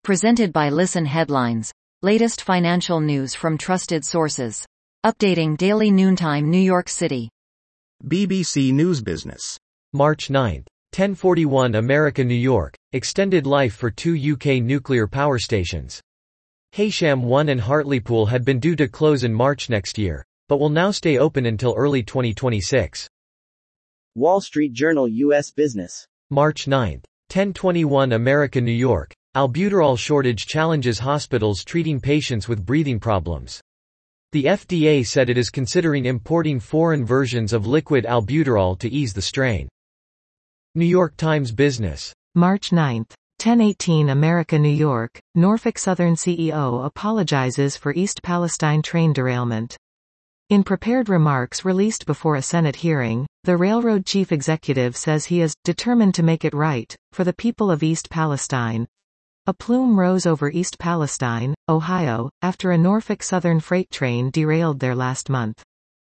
Presented by Listen Headlines. Latest financial news from trusted sources. Updating daily noontime New York City. BBC News Business. March 9, 1041 America New York, extended life for two UK nuclear power stations. Heysham 1 and Hartlepool had been due to close in March next year, but will now stay open until early 2026. Wall Street Journal US Business. March 9, 1021 America New York, albuterol shortage challenges hospitals treating patients with breathing problems. The FDA said it is considering importing foreign versions of liquid albuterol to ease the strain. New York Times Business. March 9, 1018 America New York, Norfolk Southern CEO apologizes for East Palestine train derailment. In prepared remarks released before a Senate hearing, the railroad chief executive says he is determined to make it right for the people of East Palestine. A plume rose over East Palestine, Ohio, after a Norfolk Southern freight train derailed there last month.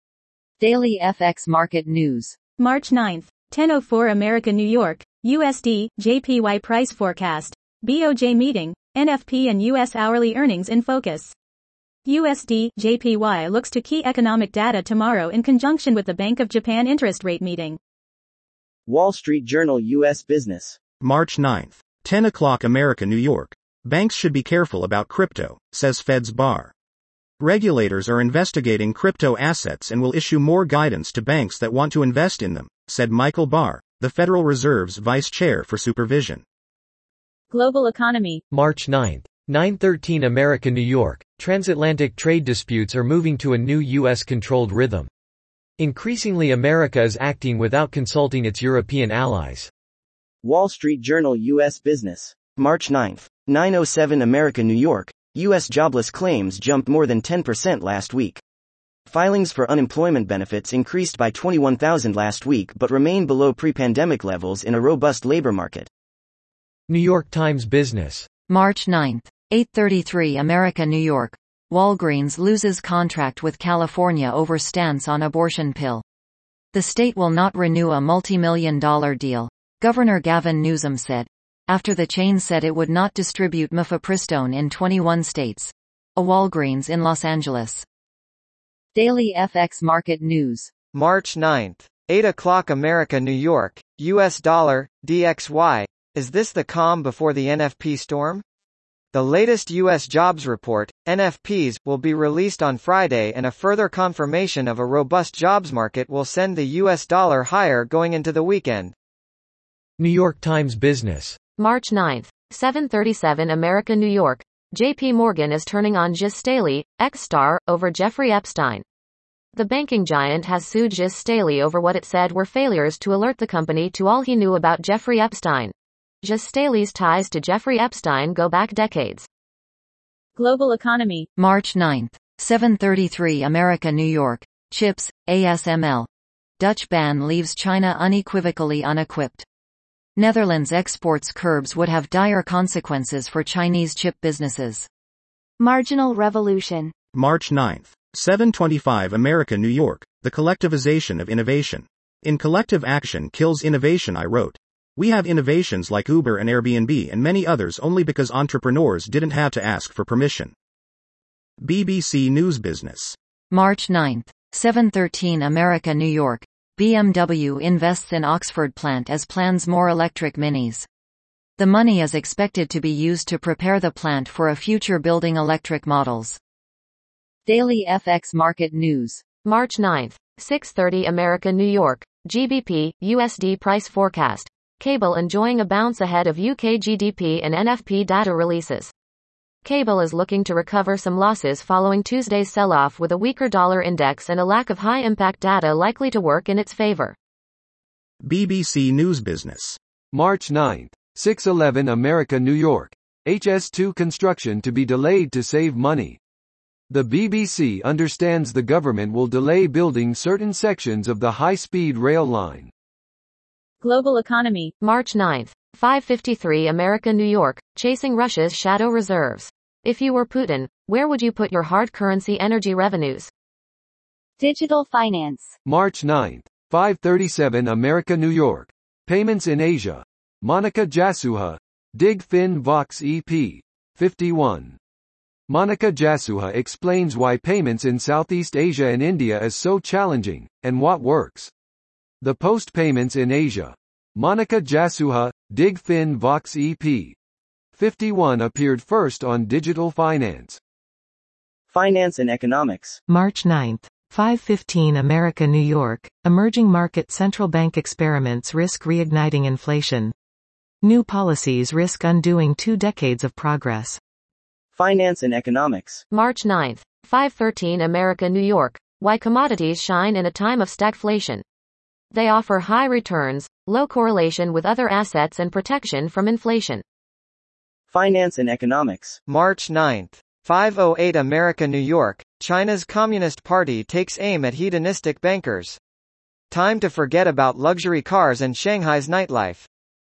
Daily FX Market News. March 9, 1004 America New York, USD, JPY price forecast. BOJ meeting, NFP and U.S. hourly earnings in focus. USD, JPY looks to key economic data tomorrow in conjunction with the Bank of Japan interest rate meeting. Wall Street Journal US Business. March 9, 10 o'clock America New York. Banks should be careful about crypto, says Fed's Barr. Regulators are investigating crypto assets and will issue more guidance to banks that want to invest in them, said Michael Barr, the Federal Reserve's vice chair for supervision. Global economy. March 9, 913 America New York, transatlantic trade disputes are moving to a new U.S.-controlled rhythm. Increasingly America is acting without consulting its European allies. Wall Street Journal US Business. March 9, 907 America New York, U.S. jobless claims jumped more than 10% last week. Filings for unemployment benefits increased by 21,000 last week but remain below pre-pandemic levels in a robust labor market. New York Times Business. March 9, 8:33 America New York. Walgreens loses contract with California over stance on abortion pill. The state will not renew a multi-million-dollar deal, Governor Gavin Newsom said, after the chain said it would not distribute mifepristone in 21 states. A Walgreens in Los Angeles. Daily FX Market News. March 9, 8 o'clock America New York, US dollar, DXY. Is this the calm before the NFP storm? The latest U.S. jobs report, NFPs, will be released on Friday and a further confirmation of a robust jobs market will send the U.S. dollar higher going into the weekend. New York Times Business. March 9, 7:37 America New York. J.P. Morgan is turning on Gis Staley, ex-star, over Jeffrey Epstein. The banking giant has sued Gis Staley over what it said were failures to alert the company to all he knew about Jeffrey Epstein. Gis Staley's ties to Jeffrey Epstein go back decades. Global economy. March 9, 7:33 America New York. Chips, ASML. Dutch ban leaves China unequivocally unequipped. Netherlands exports curbs would have dire consequences for Chinese chip businesses. Marginal revolution. March 9, 7:25 America New York. The collectivization of innovation. In collective action kills innovation, I wrote. We have innovations like Uber and Airbnb and many others only because entrepreneurs didn't have to ask for permission. BBC News Business. March 9, 7:13 America New York. BMW invests in Oxford plant as plans more electric minis. The money is expected to be used to prepare the plant for a future building electric models. Daily FX Market News. March 9, 6:30 America New York. GBP, USD price forecast. Cable enjoying a bounce ahead of UK GDP and NFP data releases. Cable is looking to recover some losses following Tuesday's sell-off with a weaker dollar index and a lack of high-impact data likely to work in its favor. BBC News Business. March 9, 6:11 America New York. HS2 construction to be delayed to save money. The BBC understands the government will delay building certain sections of the high-speed rail line. Global economy. March 9, 5:53 America New York, chasing Russia's shadow reserves. If you were Putin, where would you put your hard currency energy revenues? Digital finance. March 9, 5:37 America New York. Payments in Asia. Monica Jasuha. Dig Fin Vox EP. 51. Monica Jasuha explains why payments in Southeast Asia and India is so challenging, and what works. The Post Payments in Asia. Monica Jasuha, Dig Fin Vox EP. 51 appeared first on Digital Finance. Finance and Economics. March 9. 515 America New York, Emerging Market Central Bank Experiments Risk Reigniting Inflation. New Policies Risk Undoing 2 Decades of Progress. Finance and Economics. March 9. 513 America New York, Why Commodities Shine in a Time of Stagflation. They offer high returns, low correlation with other assets and protection from inflation. Finance and Economics. March 9. 508 America New York, China's Communist Party takes aim at hedonistic bankers. Time to forget about luxury cars and Shanghai's nightlife.